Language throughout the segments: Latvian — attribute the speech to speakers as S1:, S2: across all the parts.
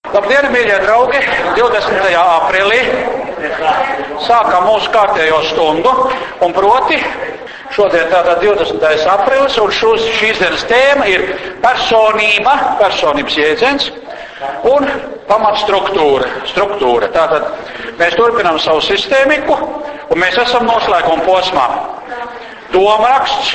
S1: Labdien, mīļie draugi! 20. aprīlī sākam mūsu kārtējo stundu, un proti šodien tātad 20. aprīlis, un šīs dienas tēma ir personība, personības jēdziens un pamatstruktūra. Tātad mēs turpinām savu sistēmiku, un mēs esam noslēguma posmā. Domraksts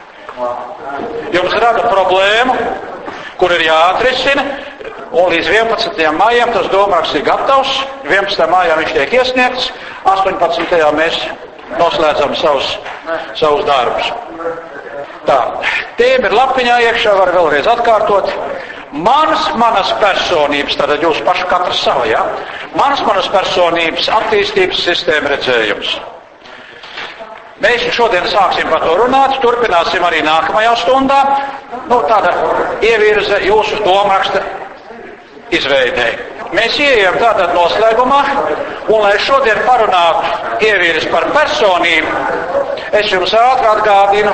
S1: jums rada problēmu, kur ir jāatrisina. Un līdz 11. maijam tas domraksts ir gatavs, 11. maijā viņš tiek iesniegts, 18. mēs noslēdzam savus darbus. Tā, tēma ir lapiņā iekšā, var vēlreiz atkārtot. Manas personības, tātad jūs paši katrs sava, ja? Manas personības attīstības sistēma redzējums. Mēs šodien sāksim par to runāt, turpināsim arī nākamajā stundā. Tāda ievirze jūsu domraksta izveidē. Mēs ieejam tātad noslēgumā, un lai šodien parunātu ievirs par personību, es jums ātri atgādinu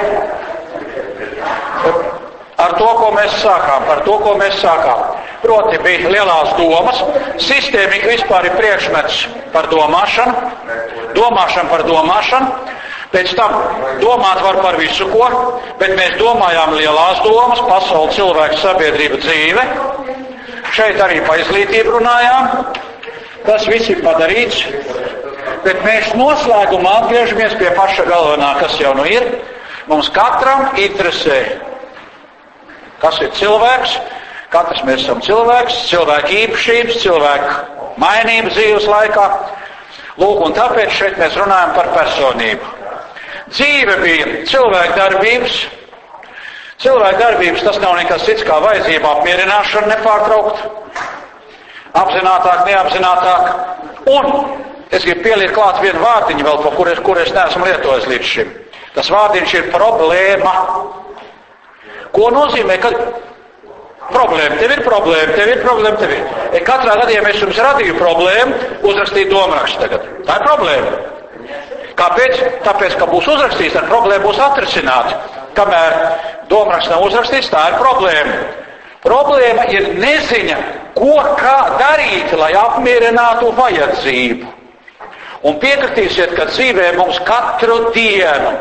S1: par to, ko mēs sākām. Proti bija lielās domas, sistēmika vispār ir priekšmets par domāšanu, par domāšanu, pēc tam domāt var par visu ko, bet mēs domājām lielās domas, pasauli, cilvēku, sabiedrība, dzīve. Šeit arī pa izglītību runājām, tas viss ir padarīts, bet mēs noslēgumā atgriežamies pie paša galvenā, kas jau nu ir. Mums katram interesē, kas ir cilvēks, katrs mēs esam cilvēks, cilvēku īpašības, cilvēku mainība dzīves laikā. Lūk, un tāpēc šeit mēs runājam par personību. Dzīve bija cilvēku darbības. Cilvēku darbības tas nav nekas cits kā vajadzība apmierināšana nepārtraukt, apzinātāk, neapzinātāk. Un es gribu pielikt klāt vienu vārdiņu vēl, kur es neesmu lietojis līdz šim. Tas vārdiņš ir problēma. Ko nozīmē, ka problēma, tev ir problēma. Katrā gadījumā es jums radīju problēmu, uzrakstīju domrakstu tagad. Tā ir problēma. Kāpēc? Tāpēc, ka būs uzrakstīts, tad problēma būs atrisināta. Kamēr domraksts nav uzrakstīts, tā ir problēma. Problēma ir neziņa, kā darīt, lai apmierinātu vajadzību. Un piekritīsiet, ka dzīvē mums katru dienu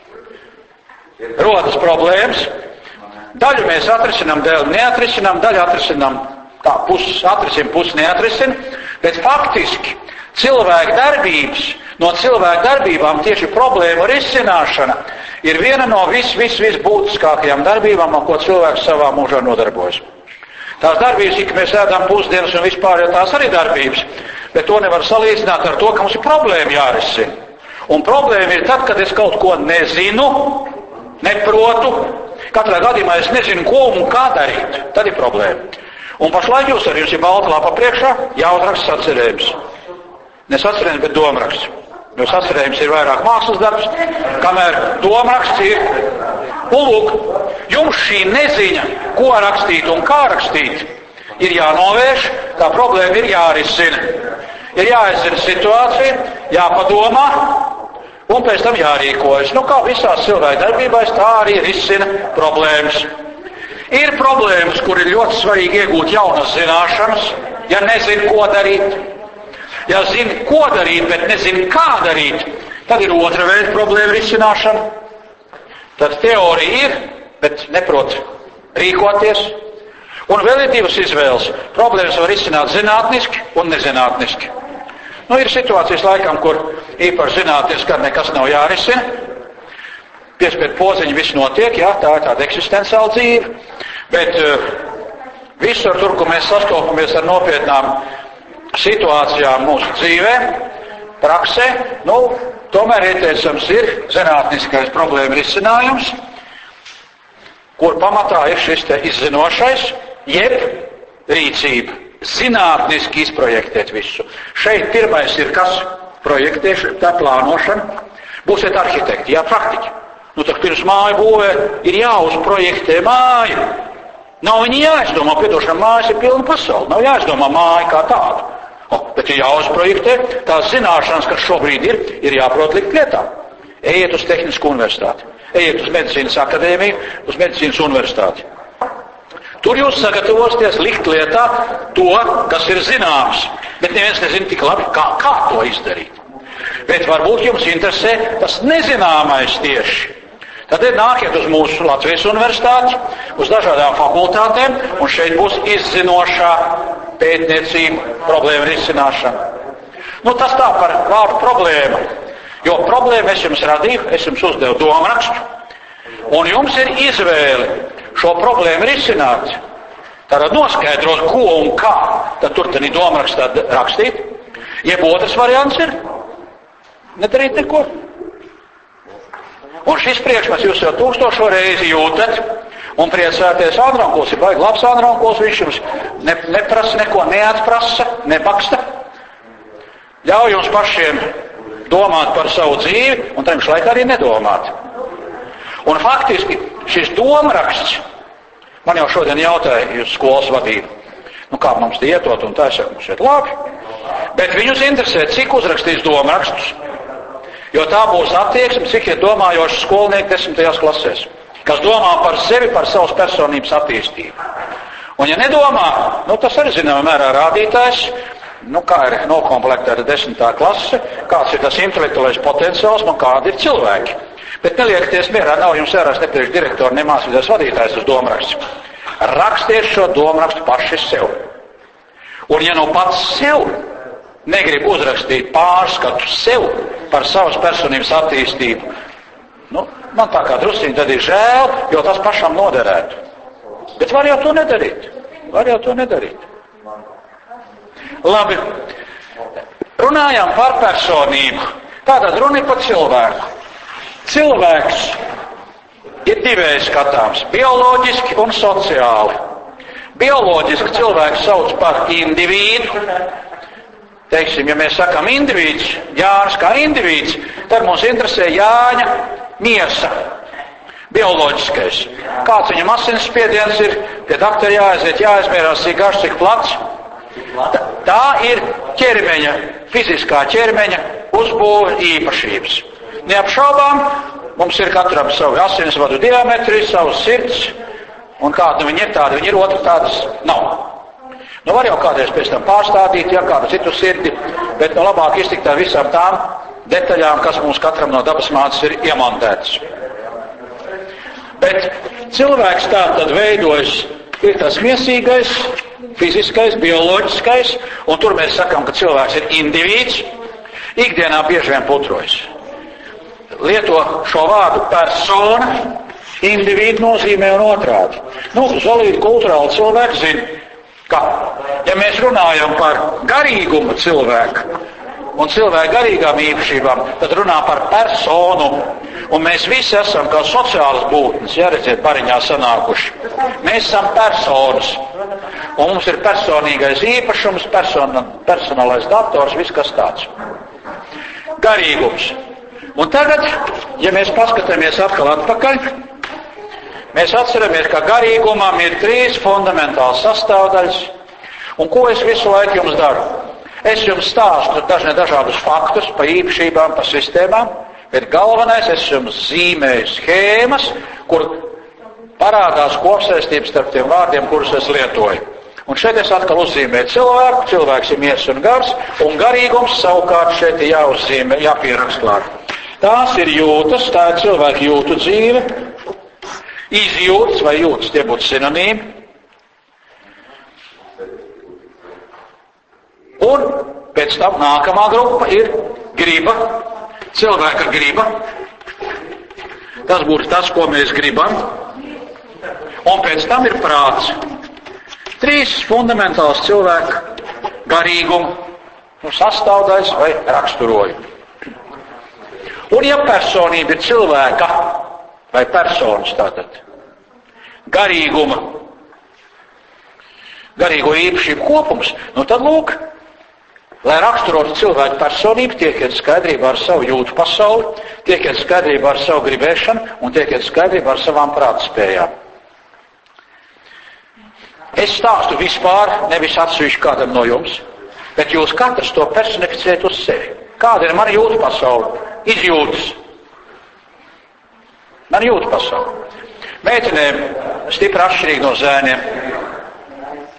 S1: rodas problēmas. Daļu mēs atrisinām, daļu neatrisinām, daļu atrisinām, pusi neatrisinām, bet faktiski no cilvēku darbībām tieši problēmu risināšana ir viena no būtiskākajām darbībām, ar ko cilvēks savā mūžā nodarbojas. Tās darbības, ka mēs ēdam pusdienas un vispār, jo tās arī darbības, bet to nevar salīdzināt ar to, ka mums ir problēma jārisina. Un problēma ir tad, kad es kaut ko nezinu, neprotu, katrā gadījumā es nezinu, ko un kā darīt. Tad ir problēma. Un pašlaik jums ir balta lapa priekšā, jāuzraksta sacerējums. Ne sacerējums, bet domraksts. Jo sacerējums ir vairāk mākslas darbs, kamēr domraksts ir. Un lūk, jums šī neziņa, ko rakstīt un kā rakstīt, ir jānovērš, tā problēma ir jārisina. Ir jāizzina situācija, jāpadomā, un pēc tam jārīkojas. Kā visās cilvēku darbībās, tā arī risina problēmas. Ir problēmas, kur ir ļoti svarīgi iegūt jaunas zināšanas, ja nezinu, ko darīt. Ja zini, ko darīt, bet nezinu, kā darīt, tad ir otra veida problēma risināšana. Tad teorija ir, bet neprot rīkoties. Un vēl ir divas izvēles. Problēmas var risināt zinātniski un nezinātniski. Ir situācijas laikam, kur īpaši zinātniski, kad nekas nav jārisina. Piespiedu podziņi viss notiek, jā, tā ir tāda eksistenciāla dzīve. Bet visur tur, kur mēs sastopamies ar nopietnām situācijām mūsu dzīvē, praksē, tomēr ieteicams ir zinātniskais problēma risinājums, kur pamatā ir šis te izzinošais, jeb rīcība. Zinātniski izprojektēt visu. Šeit pirmais ir kas? Projektēšana, tā plānošana. Būsiet arhitekti, jā, praktiķi. Tak pirms māju būvē ir jāuzprojektē māju. Nav viņi jāizdomā, piedošana, mājas ir pilna pasauli. Nav jāizdomā māju kā tādu. Bet ir jāuzprojektē, tās zināšanas, kas šobrīd ir jāprot likt lietā. Ejiet uz tehnisku universitāti, ejiet uz medicīnas akadēmiju, uz medicīnas universitāti. Tur jūs sagatavosieties likt lietā to, kas ir zināms, bet neviens nezina tik labi, kā to izdarīt. Bet varbūt jums interesē tas nezināmais tieši. Tad nākiet uz mūsu Latvijas universitāti, uz dažādām fakultātēm, un šeit būs izzinošā pētniecība, problēma risināšana. Tas tā par vārdu problēma, jo problēmu es jums radīju, es jums uzdevu domrakstu, un jums ir izvēle šo problēmu risināt. Tātad noskaidrot, ko un kā, tad tur tad ir domrakstā rakstīt. Jeb otrs variants ir nedarīt neko. Un šis priekšmets jūs jau 1000 reizi jūtat un priecāties. Ānronkuls ir baigi labs ānronkuls, viņš jums neprasa neko, neatprasa, nebaksta. Ļauj jums pašiem domāt par savu dzīvi un tajā laikā arī nedomāt. Un faktiski šis domraksts, man jau šodien jautāja jūs skolas vadību, kā mums dietot, un tā es saku, mums iet labi. Bet viņus interesē, cik uzrakstīs domrakstus, jo tā būs attieksme, cik ir domājoši skolnieki 10. klasēs, kas domā par sevi, par savas personības attīstību. Un ja nedomā, tas arī zināmā mērā rādītājs, kā ir nokomplektēta 10. klase, kāds ir tas intelektuālais potenciāls un kādi ir cilvēki. Bet neliekties mierā, nav jums jāraksta ne priekš direktori, ne mācītājs vadītājs uz domrakstu. Rakstiet šo domrakstu paši sev. Un ja pats sev negrib uzrakstīt pārskatu sev par savas personības attīstību, man tā kā drusciņi tad ir žēl, jo tas pašam noderētu. Bet var jau to nedarīt. Labi, runājam par personību. Tātad runa ir par cilvēku. Cilvēks ir divēji skatāms - bioloģiski un sociāli. Bioloģiski cilvēks sauc par individu. Teiksim, ja mēs sakam indivīds, Jānis kā indivīds, tad mums interesē Jāņa miesa, bioloģiskais. Kāds viņam asinsspiediens ir, pie doktora jāaiziet, jāizmērās, cik garš, cik plats. Tā ir ķermeņa, fiziskā ķermeņa uzbūve īpašības. Neapšaubām, mums ir katram savu asinsvadu diametri, savus sirds, un kāda viņi ir, tāda viņi ir, otra tādas nav. Var jau kādreiz pēc tam pārstādīt, kādu citu sirdi, bet labāk iztikt ar visām tām detaļām, kas mums katram no dabas mātes ir iemontētas. Bet cilvēks tā tad veidojas, ir tas miesīgais, fiziskais, bioloģiskais, un tur mēs sakam, ka cilvēks ir indivīds, ikdienā bieži vien putrojas. Lieto šo vārdu persona, individu nozīmē un otrādi. Solīdi kulturāli cilvēki zina, ka, ja mēs runājam par garīgumu cilvēku un cilvēku garīgām īpašībām, tad runā par personu. Un mēs visi esam kā sociālas būtnes, redziet, bariņā sanākuši. Mēs esam personas. Un mums ir personīgais īpašums, personālais dators, viss kas tāds. Garīgums. Un tagad, ja mēs paskatāmies atkal atpakaļ, mēs atceramies, ka garīgumam ir 3 fundamentāls sastāvdaļas. Un ko es visu laiku jums daru? Es jums stāstu dažādus faktus par īpašībām, par sistēmām, bet galvenais es jums zīmēju schēmas, kur parādās kopsaistības starp tiem vārdiem, kurus es lietoju. Un šeit es atkal uzzīmēju cilvēku, cilvēks ir miers un gars, un garīgums savukārt šeit ir jāuzzīmē, jāpierakst klāt. Tās ir jūtas, tā ir cilvēka jūtu dzīve, izjūtas vai jūtas, tie būtu sinonīmi. Un pēc tam nākamā grupa ir griba, cilvēka griba. Tas būtu tas, ko mēs gribam. Un pēc tam ir prāts. 3 fundamentāls cilvēka garīguma sastāvdaļas vai raksturojumi. Un ja personība ir cilvēka vai personas tātad garīgo īpašību kopums, tad lūk, lai raksturotu cilvēku personību, tiekiet skaidrībā ar savu jūtu pasauli, tiekiet skaidrībā ar savu gribēšanu un tiekiet skaidrībā ar savām prātspējām. Es stāstu vispār, nevis atsevišķi kādam no jums, bet jūs katrs to personificējat uz sevi. Kāda ir mana jūtu pasauli? Izjūtas. Man jūtu pasauli. Meitenēm stipri atšķirīgi no zēniem.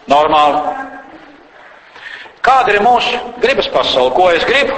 S1: Normāli. Kāda ir mūsu gribas pasaule? Ko es gribu?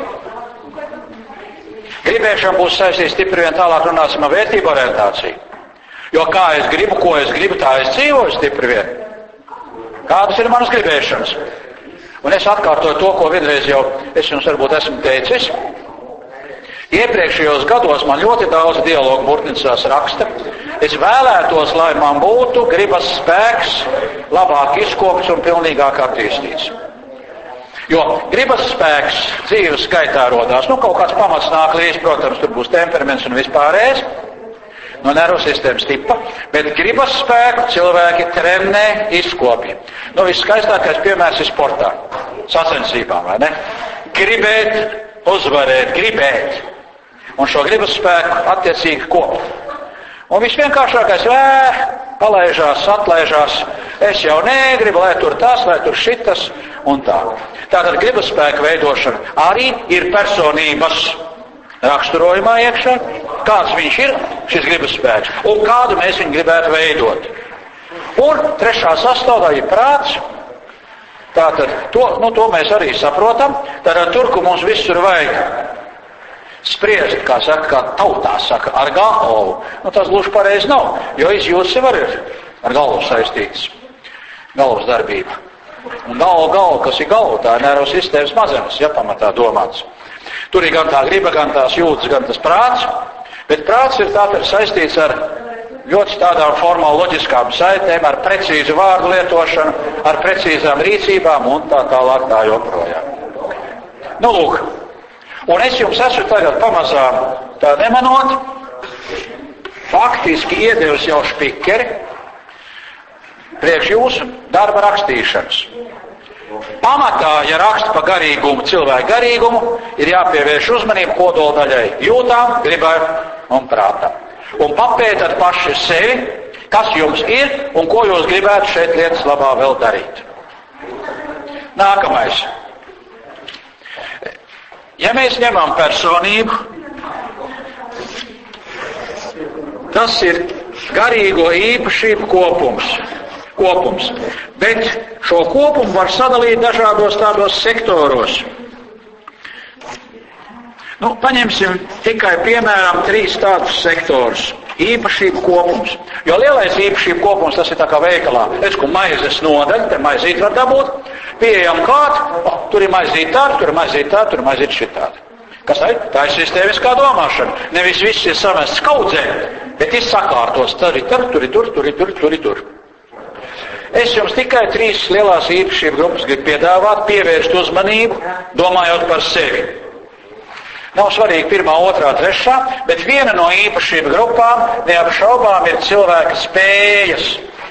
S1: Gribēšana būs saistīta stipri vien tālāk runāsim ar vērtību orientāciju. Jo kā es gribu, ko es gribu, tā es dzīvoju stipri vien. Kādas ir manas gribēšanas? Un es atkārtoju to, ko vienreiz jau es jums varbūt esmu teicis. Iepriekšējos gados man ļoti daudz dialogu burtnicās raksta. Es vēlētos, lai man būtu gribas spēks labāk izkopts un pilnīgāk attīstīts. Jo gribas spēks dzīves skaitā rodās. Kaut kāds pamats nāk līdz, protams, tur būs temperaments un vispārējais. No nervu sistēmas tipa, bet gribas spēku cilvēki trenē, izkopja. Viskaistākais piemērs ir sportā, sacensībām, vai ne? Gribēt, uzvarēt, gribēt. Un šo gribas spēku attiecīgi kopu. Un visvienkāršākais, palaižās, atlaižās, es jau negribu, lai tur tas, lai tur šitas un tā. Tātad gribas spēku veidošana arī ir personības raksturojumā iekšā, kāds viņš ir, šis gribas spēks, un kādu mēs viņu gribētu veidot. Un trešā sastāvdaļa ir prāts. Tātad, to mēs arī saprotam. Tātad tur, kur mums visur vajag spriest, kā tautā saka, ar galvu. Tas gluži pareizi nav, jo izjūtas jau ir ar galvu saistīts. Galvas darbība. Un galva, kas ir galva, tā ir nervu sistēmas mazenes, pamatā domāts. Tur ir gan tā griba, gan tās jūtas, gan tas prāts, bet prāts ir tātad saistīts ar ļoti tādām formāli loģiskām saitēm, ar precīzu vārdu lietošanu, ar precīzām rīcībām un tā tālāk tā joprojām. Lūk, un es jums esmu tagad pamazām tā nemanot, faktiski iedevis jau špikeri priekš jūsu darba rakstīšanas. Pamatā, ja raksta pa garīgumu, cilvēku garīgumu, ir jāpievērš uzmanību kodoldaļai, jūtām, gribai un prātam. Un papētat paši sevi, kas jums ir un ko jūs gribētu šeit lietas labā vēl darīt. Nākamais. Ja mēs ņemam personību, tas ir garīgo īpašību kopums. Bet šo kopumu var sadalīt dažādos tādos sektoros. Paņemsim tikai piemēram 3 tādus sektorus. Īpašību kopums. Jo lielais īpašību kopums, tas ir tā kā veikalā. Maizes nodaļa, te maizīt var dabūt, pieejam klāt, tur ir maizīt tāda, tur ir maizīt tāda, tur ir maizīt šitāda. Kas tā ir? Tā ir sistēmiskā domāšana. Nevis viss ir samests kaudzē, bet ir sakārtos. Tur ir tur. Es jums tikai 3 lielās īpašību grupas gribu piedāvāt, pievērst uzmanību, domājot par sevi. Nav svarīgi 1., 2., 3., bet viena no īpašību grupām neapšaubām ir cilvēka spējas.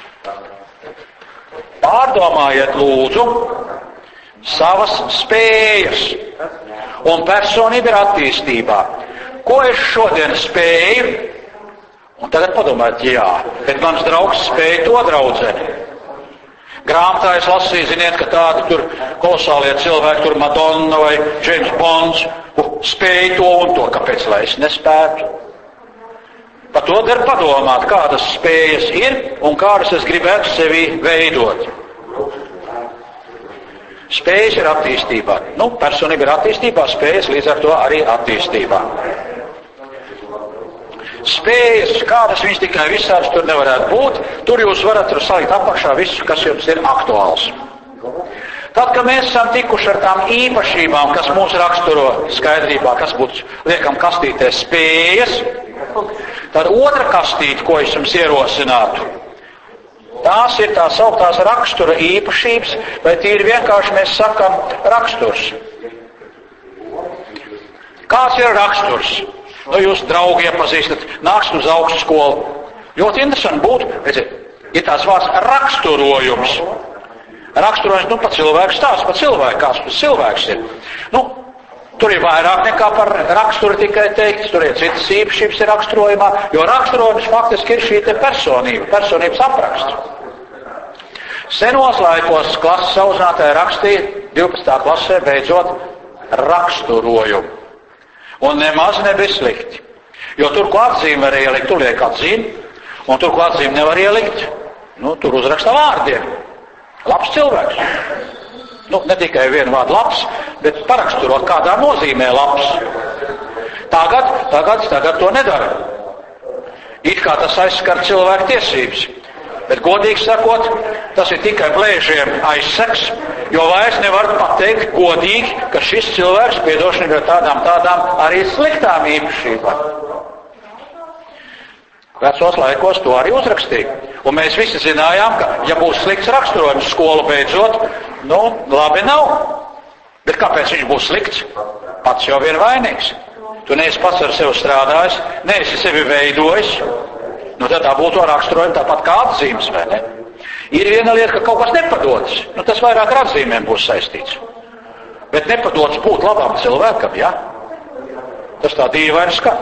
S1: Pārdomājiet lūdzu savas spējas. Un personība ir attīstībā. Ko es šodien spēju? Un tagad padomājiet, bet mans draugs spēja to draudzeni. Grāmatā es lasīju, ziniet, ka tādi tur kolosālie cilvēki, tur Madonna vai James Bonds, spēja to un to, kāpēc lai es nespētu. Par to dar padomāt, kādas spējas ir un kādas es gribētu sevi veidot. Spējas ir attīstībā. Personība ir attīstībā, spējas līdz ar to arī attīstībā. Spējas, kādas viņas tikai visādas tur nevarētu būt, tur jūs varat salikt apakšā visu, kas jums ir aktuāls. Tad, kad mēs esam tikuši ar tām īpašībām, kas mūs raksturo skaidrībā, kas būtu, liekam, kastītē spējas, tad otra kastīte, ko es jums ierosinātu, tās ir tā sauktās rakstura īpašības, vai tīri vienkārši mēs sakam raksturs. Kāds ir raksturs? Jūs draugi iepazīstat, nāks uz augstu skolu. Ļoti interesanti būtu, ir tās vārds raksturojums. Raksturojums, pa cilvēku stāsts, pa cilvēku, kāds tas cilvēks ir. Tur ir vairāk nekā par raksturu tikai teikts, tur ir citas īpašības ir raksturojumā, jo raksturojums faktiski ir šī te personība, personības apraksts. Senos laikos klases audzinātāji rakstīja 12. klasē beidzot raksturojumu. Un nemaz nebija slikti. Jo tur, ko atzīmi var ielikt, tur liek atzīmi, un tur, ko atzīmi nevar ielikt, tur uzraksta vārdiem. Labs cilvēks. Ne tikai vienu vārdu labs, bet paraksturot, kādā nozīmē labs. Tagad to nedara. It kā tas aizskar cilvēku tiesības. Bet godīgi sakot, tas ir tikai blēžiem aizseks, jo vairs nevar pateikt godīgi, ka šis cilvēks piedošana ir tādām arī sliktām īpašībām. Vecos laikos to arī uzrakstīja. Un mēs visi zinājām, ka, ja būs slikts raksturojums skolu beidzot, labi nav. Bet kāpēc viņš būs slikts? Pats jau vien vainīgs. Tu neesi pats ar sevi strādājis, neesi sevi veidojis. Tad tā būtu raksturojuma tāpat kā atzīmes, vai ne? Ir viena lieta, ka kaut kas nepadodas. Tas vairāk ar atzīmēm būs saistīts. Bet nepadodas būt labam cilvēkam, ja? Tas tā dīvaini skan.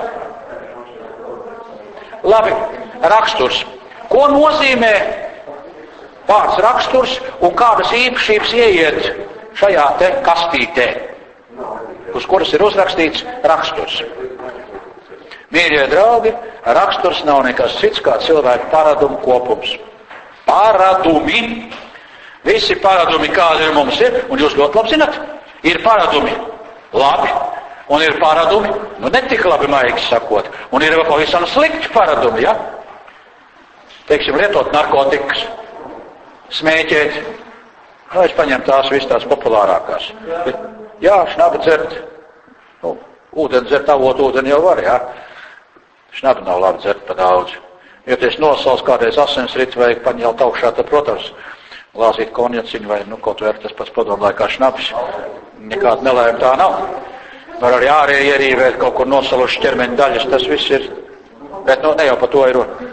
S1: Labi, raksturs. Ko nozīmē vārds raksturs un kādas īpašības ieiet šajā te kastītē, uz kuras ir uzrakstīts raksturs? Mīļie draugi, raksturs nav nekas cits kā cilvēku paradumu kopums. Paradumi. Visi paradumi, kādi ir mums ir, un jūs ļoti labi zinat, ir paradumi labi, un ir paradumi, netik labi maigi sakot, un ir pavisam slikti paradumi, ja? Teiksim, lietot narkotikas, smēķēt, es paņemu tās visas tās populārākās. Bet, jā, šnabu dzert, ūdeni dzert, avot ūdeni jau var, jā? Šnabu nav labi dzert pa daudz. Ja tu esi nosals kādreiz asinsrits vai paņelt augšā, tad, protams, glāzīt konjaciņu vai, kaut vai tas pats padomu laikā šnabs. Nekāda nelēma tā nav. Var arī ārēji ierīvēt kaut kur nosaluši ķermeņa daļas, tas viss ir. Bet, ne jau par to ir runa.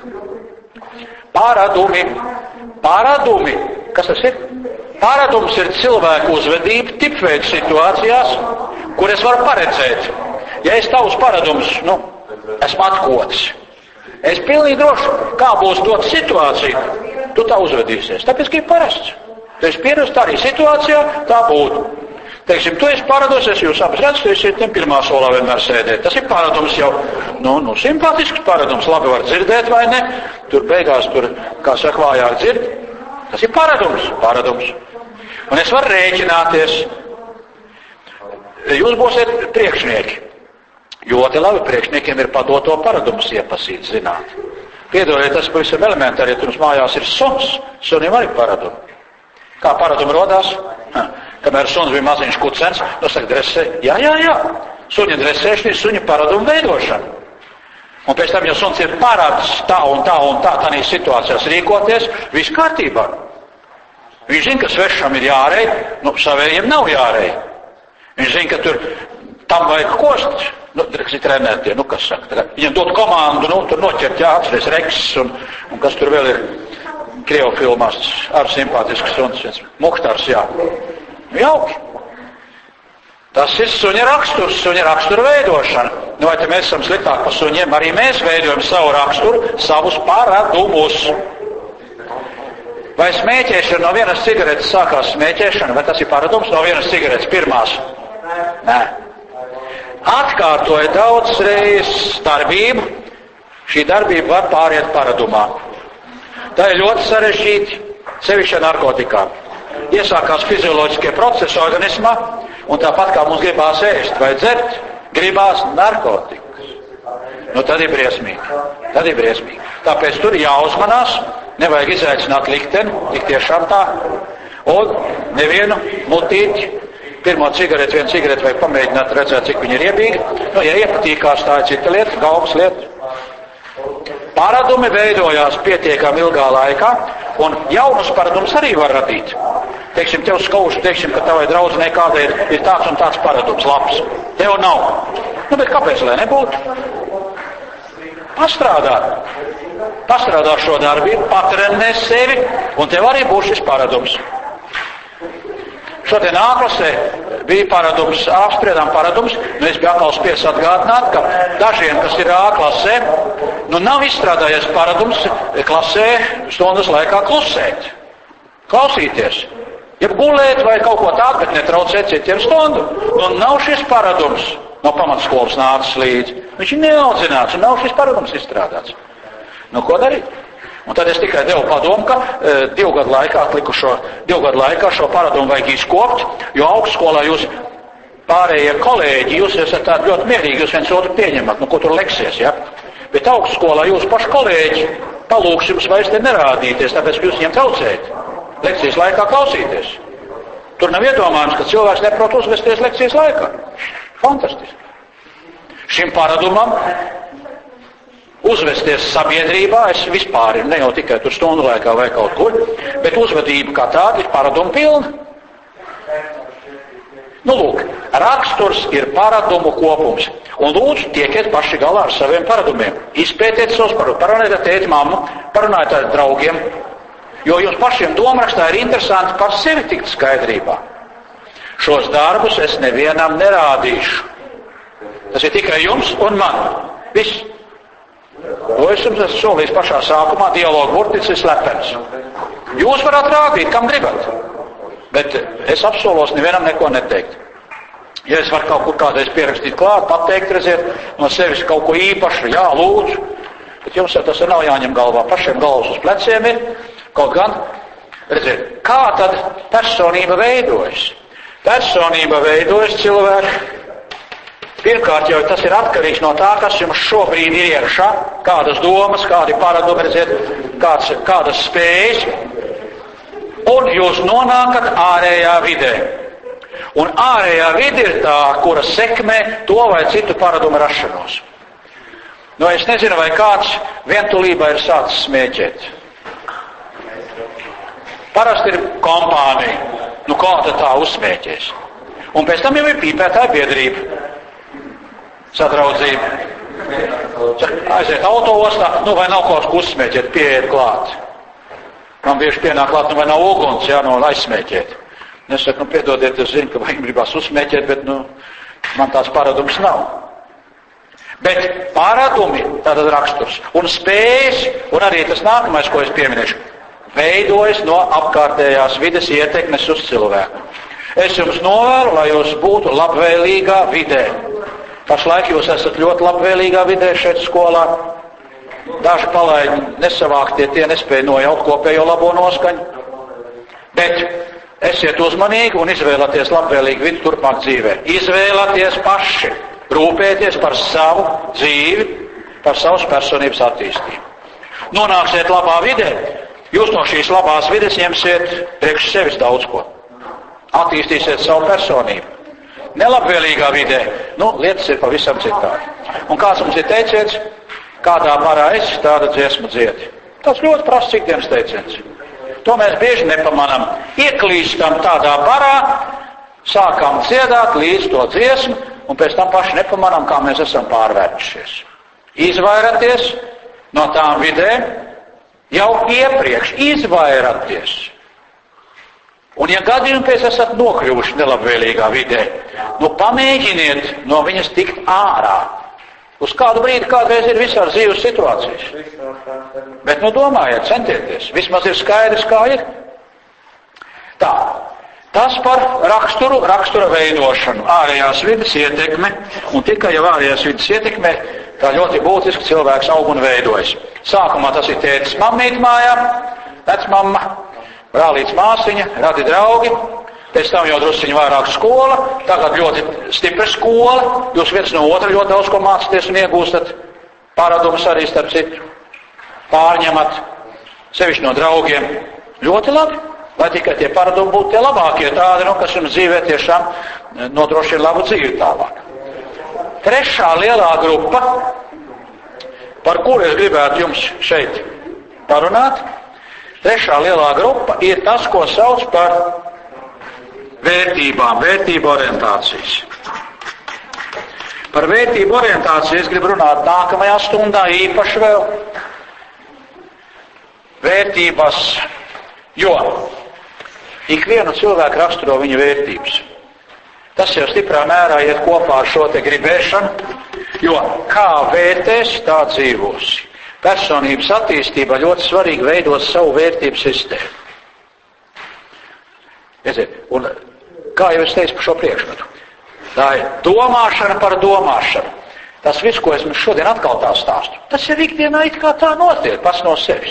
S1: Paradumi. Kas tas ir? Paradums ir cilvēku uzvedība tipveidu situācijās, kur es varu paredzēt. Ja es tavus paradumus, esmu atkotis. Es pilnīgi droši, kā būs dot situācija, tu tā uzvedīsies. Tāpēc, ka ir parasts. Tu esi pierasts tā arī situācijā, tā būtu. Teiksim, tu esi parados, jūs abas redzat, tu esi pirmā solā vienmēr sēdēt. Tas ir paradums jau, simpatisks paradums, labi var dzirdēt vai ne. Tur beigās, kā saka, vājāk dzird. Tas ir paradums. Un es varu rēķināties. Jūs būsiet priekšnieki. Ļoti labi priekšniekiem ir padoto paradumus iepasīt, zināt. Piedodiet, tas pavisam elementāri, ja jums mājās ir suns, sunim arī paradumi. Kā paradumi rodās? Kamēr suns bija maziņš kucens, saka dresē, jā. Suņa dresēšana ir suņa paradumu veidošana. Un pēc tam, ja suns ir parāds tā un tā, tādā situācijās rīkoties, viss kārtībā. Viņš zina, ka svešam ir jārej, savējiem nav jārej. Viņš zina, ka tur tam vajag kost. Trenētie, kas saka, viņam dot komandu, tur noķert, atceries Reks un kas tur vēl ir Krievu filmās, ar simpātisks suns, Muhtars, jā. Jauki. Tas ir suņa raksturs, suņa rakstura veidošana. Vai te mēs esam sliktāk par suņiem, arī mēs veidojam savu raksturu, savus paradumus. Vai smēķēšana no vienas cigaretes sākās smēķēšana, vai tas ir paradums no vienas cigaretes pirmās? Nē. Atkārtoja daudz reizes darbību, šī darbība var pāriet paradumā. Tā ir ļoti sarežģīta, sevišķi narkotikām. Iesākās fizioloģiskie procesi organismā, un tāpat kā mums gribās ēst vai dzert, gribās narkotikas. Tad ir briesmīgi. Tāpēc tur jāuzmanās, nevajag izaicināt likteni, tik tiešām tā, un nevienu mutīti. Pirmo cigareti, vienu cigareti vajag pamēģināt redzēt, cik viņi ir iebīgi. Ja iepatīkās, tā ir cita lieta, galvas lieta. Paradumi veidojās pietiekami ilgā laikā, un jaunus paradumus arī var radīt. Teiksim, tev skauž, ka tavai draudzenei kādai ir tāds un tāds paradums labs. Tev nav. Bet kāpēc, lai nebūtu? Pastrādā šo darbību, patrenē sevi, un tev arī būs šis paradums. Šodien āklasē bija paradums, apspriedām paradums, es biju atkal spies atgādināt, ka dažiem, kas ir āklasē, nav izstrādājies paradums klasē stundas laikā klusēt, klausīties, jeb gulēt vai kaut ko tādu, bet netraucēt citiem stundu. Nav šis paradums no pamatskolas nācis līdzi. Viņš ir neaudzināts un nav šis paradums izstrādāts. Ko darīt? Un tad es tikai devu padomu, ka 2 gadu laikā, atlikušo 2 gadu laikā šo paradumu vajag izkopt, jo augstskolā jūs pārējie kolēģi, jūs esat tādi ļoti mierīgi, jūs viens otru pieņemat, ko tur leksies, ja? Bet augstskolā jūs paši kolēģi palūks jums vairs te nerādīties, tāpēc, ka jūs viņiem traucējat lekcijas laikā klausīties. Tur nav iedomājums, ka cilvēks neprot uzvesties lekcijas laikā. Fantastiski. Šim paradumam uzvesties sabiedrībā, es vispār, ne jau tikai tur stundu laikā vai kaut kur, bet uzvedība kā tāda ir paradumu pilna. Nu, lūk, raksturs ir paradumu kopums. Un lūdzu, tiekiet paši galā ar saviem paradumiem. Izpētiet savus paradumus, parunājiet ar tēti, mammu, parunājiet ar draugiem, jo jums pašiem domrakstā ir interesanti par sevi tikt skaidrībā. Šos darbus es nevienam nerādīšu. Tas ir tikai jums un man. Viss. To es jums esmu solījis pašā sākumā, dialogu burtis ir slepens. Jūs varat rādīt, kam gribat, bet es apsolos nevienam neko neteikt. Ja es varu kaut kur kādreiz pierakstīt klāt, pateikt, redziet, no sevis kaut ko īpašu, jā, lūdzu, bet jums tas nav jāņem galvā, pašiem galvas uz pleciem ir, kaut gan, redziet, kā tad personība veidojas? Personība veidojas cilvēku. Pirmkārt, jau tas ir atkarīgs no tā, kas jums šobrīd ir iekšā, kādas domas, kādi paradumi, redziet, kādas spējas, un jūs nonākat ārējā vidē. Un ārējā vide ir tā, kura sekmē to vai citu paradumu rašanos. Nu, es nezinu, vai kāds vientulībā ir sācis smēķēt. Parasti ir kompānija, nu kā tad tā uzsmēķēs. Un pēc tam jau ir pīpētāja biedrība. Sadraudzība. Aiziet autoostā, nu vai nav kaut ko uzsmēķēt, pieiet klāt. Man bieži pienāk klāt, nu vai nav uguns, jā, no aizsmēķēt. Es saku, nu piedodiet, es zinu, ka vajag gribās uzsmēķēt, bet, nu, man tāds paradums nav. Bet paradumi, tātad raksturs, un spējas, un arī tas nākamais, ko es pieminēšu, veidojas no apkārtējās vides ietekmes uz cilvēku. Es jums novēlu, lai jūs būtu labvēlīgā vidē. Pašlaik jūs esat ļoti labvēlīgā vidē šeit skolā. Daži palaidi nesavāktie, tie nespēja nojaukt kopējo labo noskaņu. Bet esiet uzmanīgi un izvēlaties labvēlīgu vidi turpmāk dzīvē. Izvēlaties paši, rūpēties par savu dzīvi, par savas personības attīstību. Nonāksiet labā vidē, jūs no šīs labās vides ņemsiet priekš sevis daudz ko. Attīstīsiet savu personību. Nelabvēlīgā vidē, nu, lietas ir pavisam citādi. Un kāds mums ir teiciens, kādā barā esi, tāda dziesmu dziedi. Tas ļoti prasts ikdienas teiciens. To mēs bieži nepamanām. Ieklīstam tādā barā, sākam dziedāt līdz to dziesmu, un pēc tam paši nepamanām, kā mēs esam pārvērtušies. Izvairaties no tām vidēm jau iepriekš. Izvairaties. Un ja gadījumi pēc esat nokļuvuši nelabvēlīgā vidē, nu pamēģiniet no viņas tikt ārā. Uz kādu brīdi kādreiz ir visās dzīves situācijas. Bet nu domājiet, centieties. Vismaz ir skaidrs, kā ir. Tā. Tas par rakstura veidošanu, ārējās vides ietekme, un tikai jau ārējās vides ietekme, tā ļoti būtiski cilvēks aug un veidojas. Sākumā tas ir tētis mammīt mājā, vecmamma, brālīts māsiņa, radi draugi, pēc tam jau drusciņi vairāk skola, tagad ļoti stipra skola, jūs viens no otra ļoti daudz ko mācāties un iegūstat, paradumus arī starp citu, pārņemat, sevišķi no draugiem, ļoti labi, lai tikai tie paradumi būtu tie labākie tādi, nu, kas jums dzīvē tiešām nodrošina labu dzīvi tālāk. Trešā lielā grupa, par kuru es gribētu jums šeit parunāt, trešā lielā grupa ir tas, ko sauc par vērtībām, vērtību orientācijas. Par vērtību orientāciju es gribu runāt nākamajā stundā īpaši vēl. Vērtības, jo ikvienu cilvēku raksturo viņa vērtības. Tas jau stiprā mērā iet kopā ar šo te gribēšanu, jo kā vērtēs, tā dzīvosi. Personības attīstībā ļoti svarīgi veidot savu vērtību sistēmu. Un kā jau es teicu par šo priekšmetu, tā ir domāšana par domāšanu. Tas viss, ko es jums šodien atkal tā stāstu, tas ir ikdienā it kā tā notiek, pats no sevis.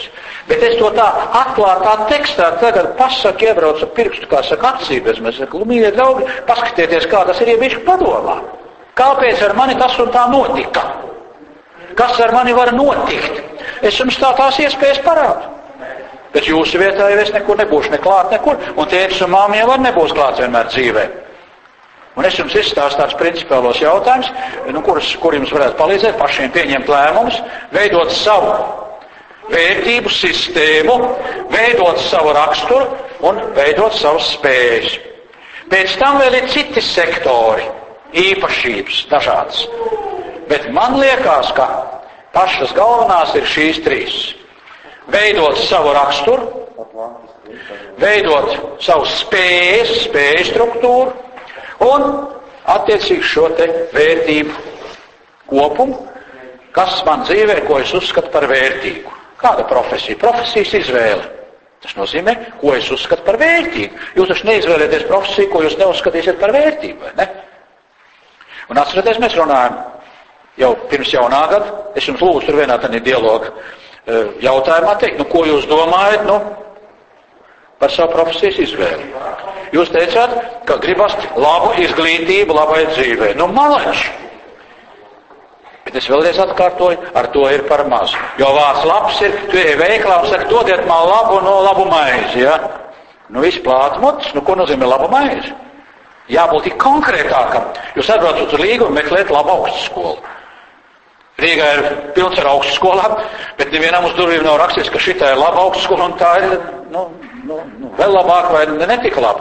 S1: Bet es to tā atklātā tekstā tagad pasaku, iebraucu pirkstu, kā saka, acī bez mēs. Saku, mīļie draugi, paskatieties, kā tas ir iebišķi padomā. Kāpēc ar mani tas un tā notika? Kas ar mani var notikt? Es jums tās iespējas parādu. Bet jūsu vietā jau es nekur nebūšu, neklāt nekur, un tētis un māmi jau var nebūs klāt vienmēr dzīvē. Un es jums izstāstu tādus principiālos jautājumus, kur jums varētu palīdzēt pašiem pieņemt lēmumus, veidot savu vērtību sistēmu, veidot savu raksturu un veidot savas spējas. Pēc tam vēl ir citi sektori, īpašības dažādas. Bet man liekas, ka pašas galvenās ir šīs trīs. Veidot savu raksturu, veidot savu spēju struktūru un attiecīgi šo te vērtību kopumu, kas man dzīvē, ko es uzskatu par vērtīgu. Kāda profesija? Profesijas izvēle. Tas nozīmē, ko es uzskatu par vērtīgu. Jūs taču neizvēlieties profesiju, ko jūs neuzskatīsiet par vērtību, vai ne? Un atcerieties, mēs runājam jau pirms jaunā gada. Es jums lūdzu tur vienā tādā dialoga jautājumā teikt, ko jūs domājat, par savu profesijas izvēli. Jūs teicāt, ka gribas labu izglītību labai dzīvē. Malači! Bet es vēlreiz atkārtoju, ar to ir par maz. Jo vārds labs ir, tu ej veiklā un saka, dodiet man labu maizi, ja? Viss plāt mutes, ko nozīmē labu maizi? Jābūt tik konkrētākam. Jūs atbraucat uz Rīgu un meklēt labu augstskolu. Rīgā ir pilns ar augstskolām, bet nevienam uz durvīm nav rakstīts, ka šitā ir laba augstskola un tā ir, vēl labāk vai netik laba.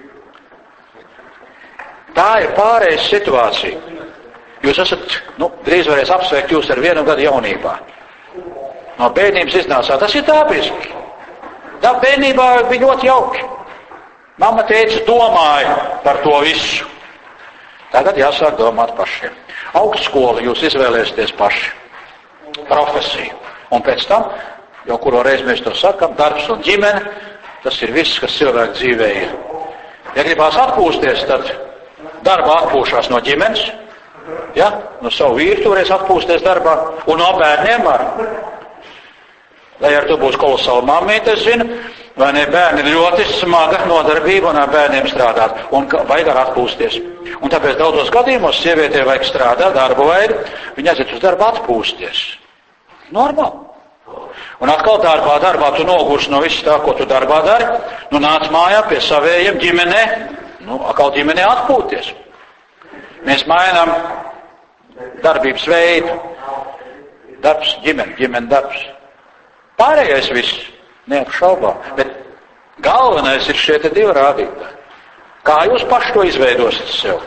S1: Tā ir pārējais situācija. Jūs esat, drīz varēs apsveikt jūs ar 1 gadu jaunībā. No bērnības iznācāt, tas ir dabiski. Tā bērnībā bija ļoti jauki. Mamma teica, domāja par to visu. Tagad jāsāk domāt pašiem. Augstskolu jūs izvēlēsieties paši. Profesiju. Un pēc tam, jau kuro reizi mēs to sakam, darbs un ģimene, tas ir viss, kas cilvēku dzīvē ir. Ja gribās atpūsties, tad darba atpūšās no ģimenes, ja? No savu vīru toreiz atpūsties darbā, un no bērniem var. Lai ar to būs kolosāla mammīte, es zinu, vai ne, bērni ir ļoti smaga nodarbība un ar bērniem strādāt, un vajag ar atpūsties. Un tāpēc daudzos gadījumos sievietē vajag strādāt, darbu vajag, viņa aiziet uz darbu atpūsties. Normāli. Un atkal darbā tu nogursi no viss tā, ko tu darbā dari, nāc mājā pie savējiem ģimenē, atkal ģimenē atpūties. Mēs mainām darbības veidu, darbs, ģimene darbs. Pārējais viss, neapšaubā, bet galvenais ir šie te 2 rādītāji. Kā jūs paši to izveidosiet sev?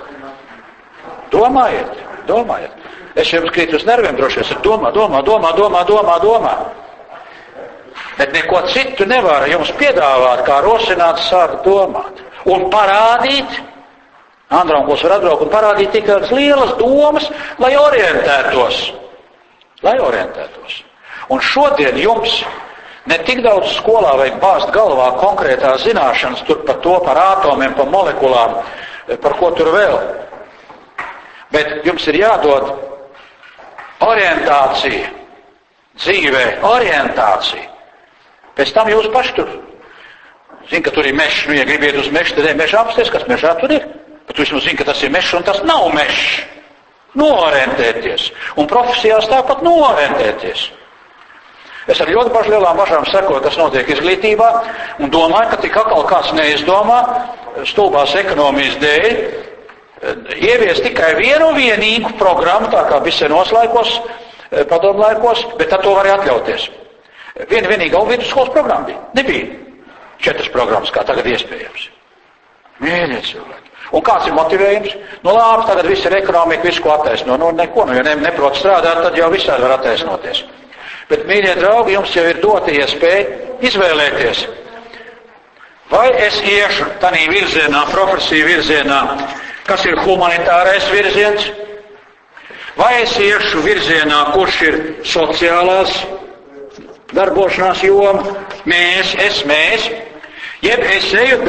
S1: Domājiet. Es jums krītu uz nerviem droši, es domā. Bet neko citu nevar jums piedāvāt, kā rosināt sākt domāt. Un parādīt, Andraunkuls var atbraukt un parādīt tikai tādas lielas domas, lai orientētos. Un šodien jums ne tik daudz skolā vajag bāzt galvā konkrētās zināšanas tur par to, par ātomiem, par molekulām, par ko tur vēl. Bet jums ir jādod orientācija, dzīvē orientācija. Pēc tam jūs paši tur, zin, ka tur ir mešs, ja gribiet uz mešu, tad mežā apsties, kas mežā tur ir. Bet jūs zin, ka tas ir mešs un tas nav mešs. Noorientēties. Un profesijās tāpat noorientēties. Es ar ļoti lielām bažām sekoju, kas notiek izglītībā, un domāju, ka tik atkal kāds neizdomā stulbās ekonomijas dēļ ievies tikai vienu vienīgu programmu, tā kā bija senos laikos, padomu laikos, bet tad to var atļauties. Vienīga vidusskolas programma bija. Nebija 4 programmas, kā tagad iespējams. Mīļie cilvēki. Un kāds ir motivējums? Labi, tagad viss ir ekonomika, visu ko attaisno. Neko, ja neprot strādāt, tad jau visādi var attaisnoties. Bet, mīļie draugi, jums jau ir dota iespēja izvēlēties. Vai es iešu tādā virzienā, profesiju virzienā, kas ir humanitārais virziens? Vai es iešu virzienā, kurš ir sociālās darbošanās joma? Mēs, jeb es eju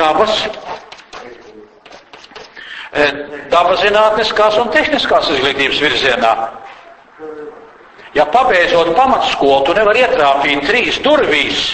S1: dabas zinātniskās un tehniskās izglītības virzienā. Ja pabeidzot pamatskolu, tu nevar ietrāpīt 3 durvīs.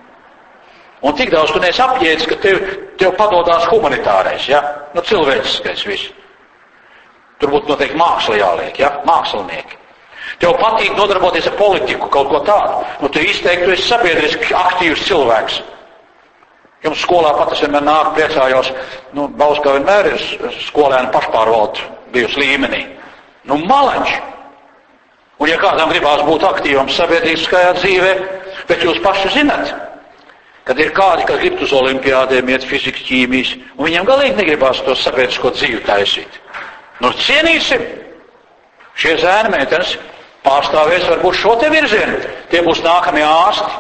S1: Un tik daudz tu neesi apjēdis, ka tev padodās humanitārais, ja? Nu, cilvēciskais viss. Tur būtu noteikti māksla jāliek, ja? Mākslinieki. Tev patīk nodarboties ar politiku, kaut ko tādu. Nu, tu izteikti, tu esi sabiedriski aktīvs cilvēks. Jums skolā pat es vienmēr nāk priecājos, nu, Bauskā vienmēr ir skolēna pašpārvalde bijusi līmenī. Nu, malaņš. Un ja kādam gribās būt aktīvam sabiedriskajā dzīvē, bet jūs paši zinat, kad ir kādi, kas grib uz olimpiādēm iet fizikas, ķīmijas, un viņam galīgi negribās to sabiedrisko dzīvi taisīt. Nu, cienīsim. Šie zēni meitenes pārstāvēs varbūt šo te virzienu. Tie būs nākamie ārsti,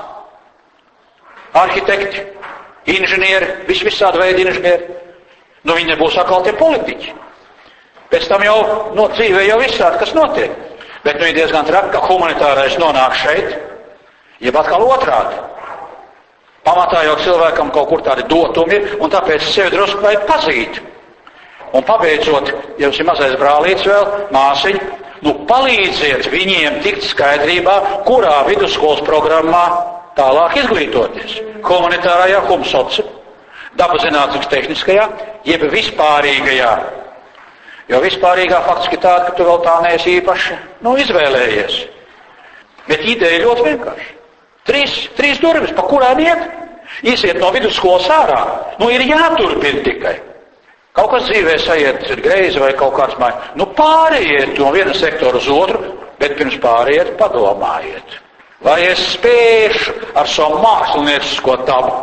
S1: arhitekti, inženieri, visādi veidi inženieri. Nu, viņi nebūs atkal tie politiķi. Pēc tam jau no dzīvē jau visādi, kas notiek. Bet nu ir diezgan traki, ka humanitārais nonāk šeit, jeb atkal otrādi. Pamatā jau cilvēkam kaut kur tādi dotumi ir, un tāpēc sevi drusku vajag pazīt. Un pabeidzot, ja jums ir mazais brālīts vēl, māsiņa, nu palīdziet viņiem tikt skaidrībā, kurā vidusskolas programmā tālāk izglītoties. Humanitārajā, humsoci, dabazinātnes tehniskajā, jeb vispārīgajā. Jo vispārīgā faktiski tāda, ka tu vēl tā neesi īpaši, nu, izvēlējies. Bet ideja ļoti vienkārši. 3 durvis, pa kurām iet? Iesiet no vidusskolas ārā. Nu, ir jāturpina tikai. Kaut kas dzīvē sajiet, ir greizi vai kaut kāds mājas. Nu, pārējiet no viena sektora uz otru, bet pirms pārējiet padomājiet. Vai es spēšu ar savu māksliniecisko tabu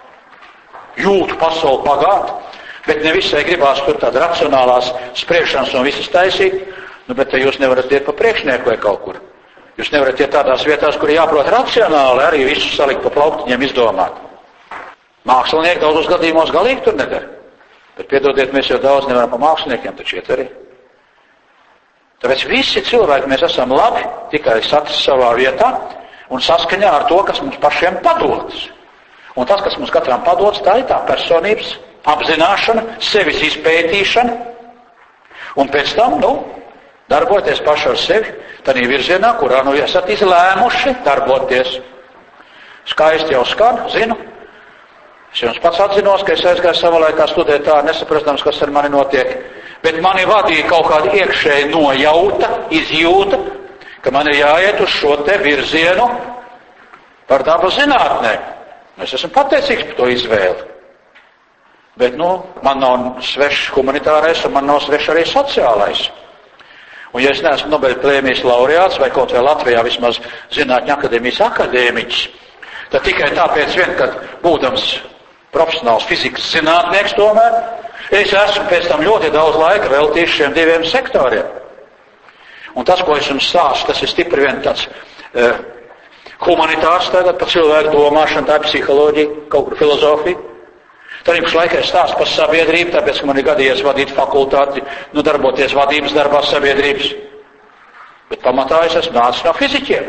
S1: jūtu pasauli pagāt, bet ne visai gribās tur tāda racionālās spriešanas un visas taisīt, nu, bet te jūs nevarat iet pa priekšnieku vai kaut kur. Jūs nevarat iet tādās vietās, kur jāprot racionāli arī visu salikt pa plauktiņiem izdomāt. Mākslinieki daudzos gadījumos galīgi tur nedara. Bet piedodiet, mēs jau daudz nevaram pa māksliniekiem taču iet arī. Tāpēc visi cilvēki mēs esam labi tikai satis savā vietā un saskaņā ar to, kas mums pašiem padodas. Un tas, kas mums katram padodas, tā ir tā personības apzināšana, sevis izpētīšana. Un pēc tam, nu, darboties paši ar sevi, tādā virzienā, kurā nu esat izlēmuši darboties. Skaisti jau skan, zinu. Es jums pats atzinos, ka es aizgāju savā laikā studēt tā, nesaprastams, kas ar mani notiek. Bet mani vadīja kaut kāda iekšēja nojauta, izjūta, ka man ir jāiet uz šo te virzienu par dabas zinātnēm. Es esmu pateicīgs par to izvēli. Bet, nu, man nav svešs humanitārais un man nav svešs arī sociālais. Un ja es neesmu Nobeļa prēmijas laureāts vai kaut vai Latvijā vismaz zinātņu akadēmijas akadēmiķis, tad tikai tāpēc vien, kad būdams profesionāls fizikas zinātnieks tomēr, es esmu pēc tam ļoti daudz laika veltījis šiem 2 sektoriem. Un tas, ko es jums stāstu, tas ir stipri vien tāds humanitārs tagad par cilvēku domāšanu, tā ir psiholoģija, kaut kur filozofija. Tad jums laikā es stāstu par sabiedrību, tāpēc, ka man ir gadījies vadīt fakultāti, nu, darboties vadības darbā sabiedrības. Bet pamatā es esmu nācis no fiziķiem.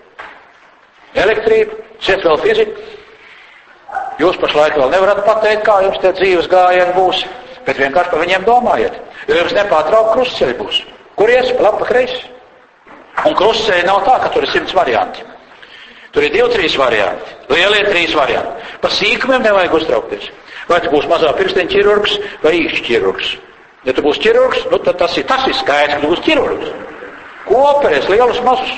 S1: Elektrība, ciet vēl fizika. Jūs pašlaik vēl nevarat pateikt, kā jums tie dzīves gājieni būs, bet vienkārši par viņiem domājiet. Jo jums nepārtraukt krustceļi būs. Kur ies? Labi, pa kreisi. Un krustceļi nav tā, ka tur ir 100 varianti. Tur ir 2-3 varianti. Lielie 3 varianti. Par sīkumiem nevajag uztraukties. Vai tu būsi mazā pirksteņa ķirurgs vai īkšķi ķirurgs. Ja tu būsi ķirurgs, nu tad tas ir skaidrs, ka tu būsi ķirurgs. Ko operēs, lielus, mazus?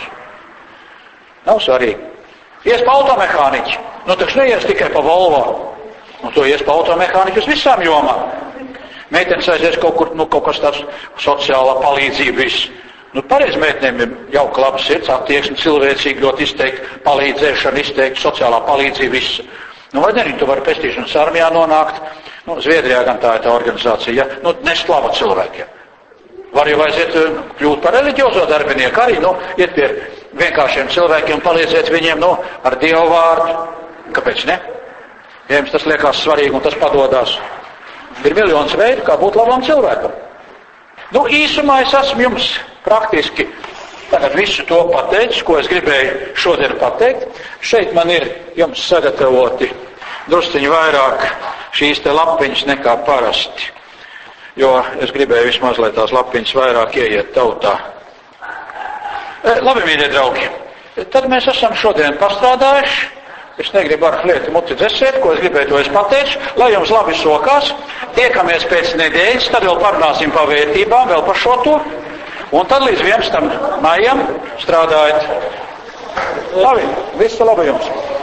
S1: Nav svarīgi. Ies pa automehāniķi. Nu taču neies tikai pa Volvo. Nu tu ies pa automehāniķi uz visām jomām. Meitenes aizies kaut kur, nu kaut kas tāds sociālā palīdzība viss. Nu pareiz meitenēm ir jauka laba sirds, attieksme, cilvēcīgi ļoti izteikti, palīdzēšana izteikti, sociālā palīdzība viss. Nu, vai arī tu vari pestīšanas armijā nonākt, nu, Zviedrijā gan tā ir tā organizācija, ja? Nu, nest labu cilvēkiem. Var jau aiziet kļūt par reliģiozo darbinieku arī, nu, iet pie vienkāršiem cilvēkiem, palīdzēt viņiem, nu, ar Dievu vārdu. Kāpēc ne? Ja jums tas liekas svarīgi un tas padodās. Ir miljonus veidu, kā būt labam cilvēkam. Nu, īsumā es esmu jums praktiski tagad visu to pateicis, ko es gribēju šodien pateikt. Šeit man ir jums sagatavoti drusciņi vairāk šīs te lapiņas nekā parasti. Jo es gribēju vismaz, lai tās lapiņas vairāk ieiet tautā. Labi, mīļie draugi, tad mēs esam šodien pastrādājuši. Es negribu ar klieti muti dzesēt, ko es gribēju, to es pateikšu. Lai jums labi sokās, tiekamies pēc nedēļas, tad vēl parunāsim par vērtībām, vēl par šo to. Un tad līdz 11. maijam strādājat. Labi, visu labi jums!